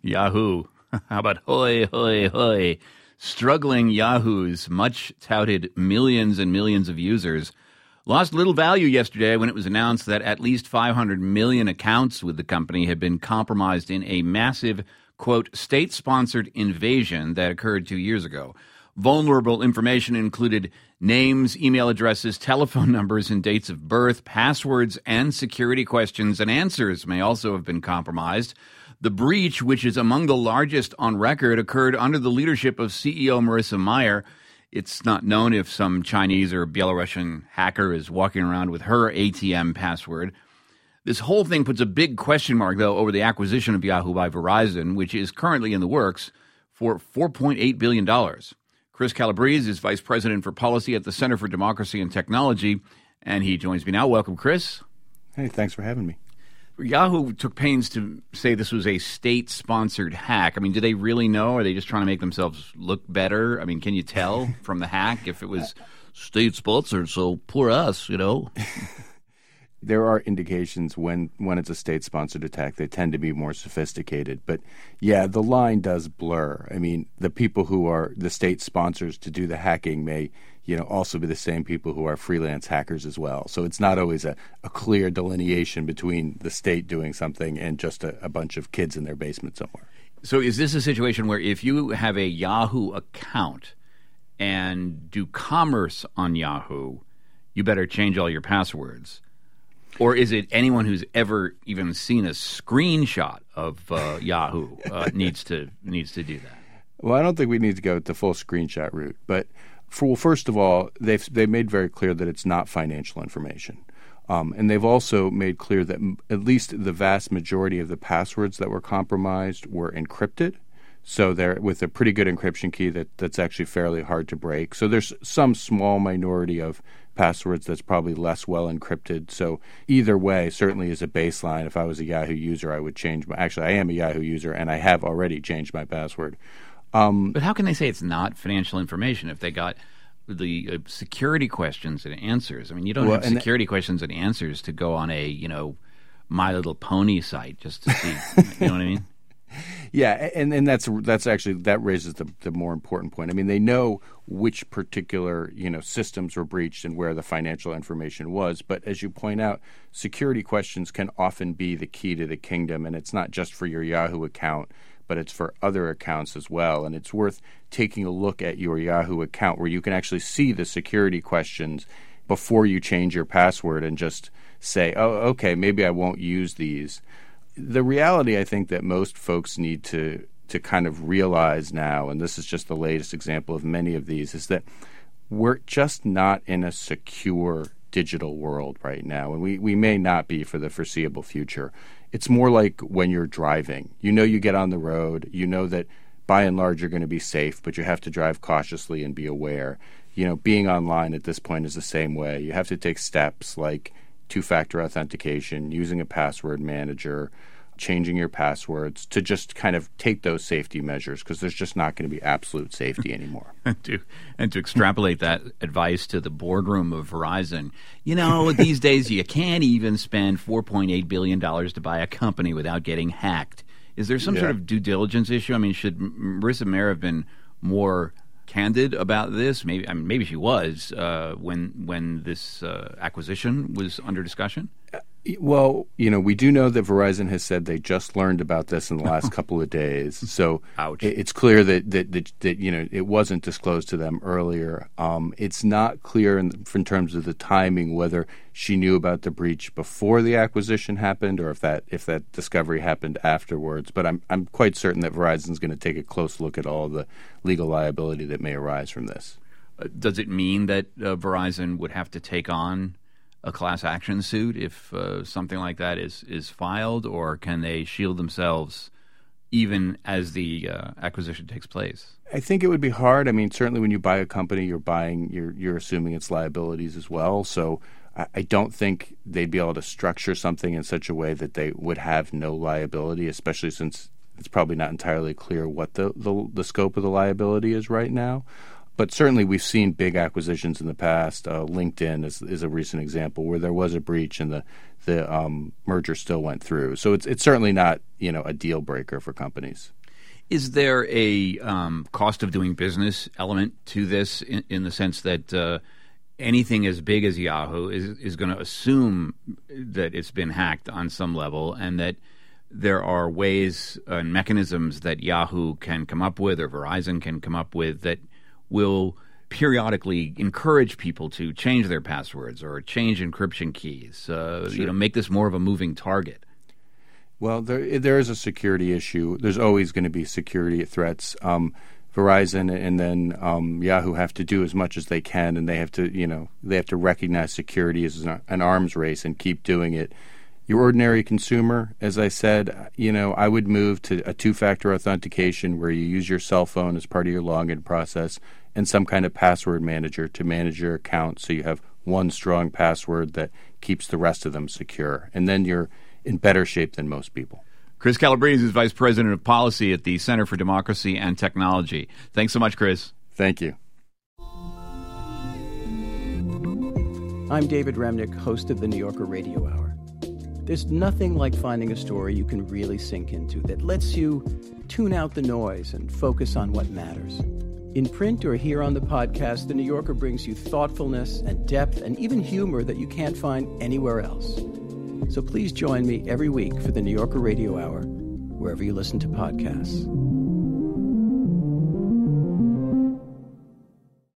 Yahoo. How about hoy, hoy, hoy? Struggling Yahoo's much-touted millions and millions of users lost little value yesterday when it was announced that at least 500 million accounts with the company had been compromised in a massive, quote, state-sponsored invasion that occurred 2 years ago. Vulnerable information included names, email addresses, telephone numbers, and dates of birth. Passwords and security questions and answers may also have been compromised. The breach, which is among the largest on record, occurred under the leadership of CEO Marissa Mayer. It's not known if some Chinese or Belarusian hacker is walking around with her ATM password. This whole thing puts a big question mark, though, over the acquisition of Yahoo by Verizon, which is currently in the works for $4.8 billion. Chris Calabrese is Vice President for Policy at the Center for Democracy and Technology, and he joins me now. Welcome, Chris. Hey, thanks for having me. Yahoo took pains to say this was a state-sponsored hack. I mean, do they really know? Or are they just trying to make themselves look better? I mean, can you tell from the hack if it was state-sponsored, so poor us, you know? There are indications when it's a state-sponsored attack, they tend to be more sophisticated. But, yeah, the line does blur. I mean, the people who are the state sponsors to do the hacking may also be the same people who are freelance hackers as well. So it's not always a clear delineation between the state doing something and just a bunch of kids in their basement somewhere. So is this a situation where if you have a Yahoo account and do commerce on Yahoo, you better change all your passwords? Or is it anyone who's ever even seen a screenshot of Yahoo needs to do that? Well, I don't think we need to go the full screenshot route, but first of all, they've made very clear that it's not financial information. And they've also made clear that at least the vast majority of the passwords that were compromised were encrypted. So they're with a pretty good encryption key that's actually fairly hard to break. So there's some small minority of passwords that's probably less well encrypted. So either way, certainly as a baseline, if I was a Yahoo user, I would change I am a Yahoo user, and I have already changed my password. But how can they say it's not financial information if they got the security questions and answers? I mean, you don't have security questions and answers to go on a, My Little Pony site just to see, you know what I mean? Yeah, and that's actually that raises the more important point. I mean, they know which particular systems were breached and where the financial information was. But as you point out, security questions can often be the key to the kingdom, and it's not just for your Yahoo account, but it's for other accounts as well. And it's worth taking a look at your Yahoo account where you can actually see the security questions before you change your password and just say, oh, okay, maybe I won't use these. The reality I think that most folks need to kind of realize now, and this is just the latest example of many of these, is that we're just not in a secure digital world right now, and we may not be for the foreseeable future. It's more like when you're driving. You get on the road, that by and large you're going to be safe, but you have to drive cautiously and be aware. Being online at this point is the same way. You have to take steps like two-factor authentication, using a password manager, changing your passwords to just kind of take those safety measures because there's just not going to be absolute safety anymore. and to extrapolate that advice to the boardroom of Verizon, these days you can't even spend $4.8 billion to buy a company without getting hacked. Is there some sort of due diligence issue? I mean, should Marissa Mayer have been more candid about this? Maybe she was when this acquisition was under discussion. Well, we do know that Verizon has said they just learned about this in the last couple of days. So it's clear that it wasn't disclosed to them earlier. It's not clear in terms of the timing whether she knew about the breach before the acquisition happened or if that discovery happened afterwards. But I'm quite certain that Verizon's going to take a close look at all the legal liability that may arise from this. Does it mean that Verizon would have to take on a class action suit if something like that is filed, or can they shield themselves even as the acquisition takes place? I think it would be hard. I mean, certainly when you buy a company, you're assuming its liabilities as well. So I don't think they'd be able to structure something in such a way that they would have no liability, especially since it's probably not entirely clear what the scope of the liability is right now. But certainly we've seen big acquisitions in the past. LinkedIn is a recent example where there was a breach and the merger still went through. So it's certainly not a deal breaker for companies. Is there a cost of doing business element to this in the sense that anything as big as Yahoo is going to assume that it's been hacked on some level, and that there are ways and mechanisms that Yahoo can come up with or Verizon can come up with that will periodically encourage people to change their passwords or change encryption keys, Sure. Make this more of a moving target? Well, there is a security issue. There's always going to be security threats. Verizon and then Yahoo have to do as much as they can, and they have to recognize security as an arms race and keep doing it. Your ordinary consumer, as I said, I would move to a two-factor authentication where you use your cell phone as part of your login process and some kind of password manager to manage your account, so you have one strong password that keeps the rest of them secure. And then you're in better shape than most people. Chris Calabrese is Vice President of Policy at the Center for Democracy and Technology. Thanks so much, Chris. Thank you. I'm David Remnick, host of the New Yorker Radio Hour. There's nothing like finding a story you can really sink into that lets you tune out the noise and focus on what matters. In print or here on the podcast, The New Yorker brings you thoughtfulness and depth and even humor that you can't find anywhere else. So please join me every week for the New Yorker Radio Hour, wherever you listen to podcasts.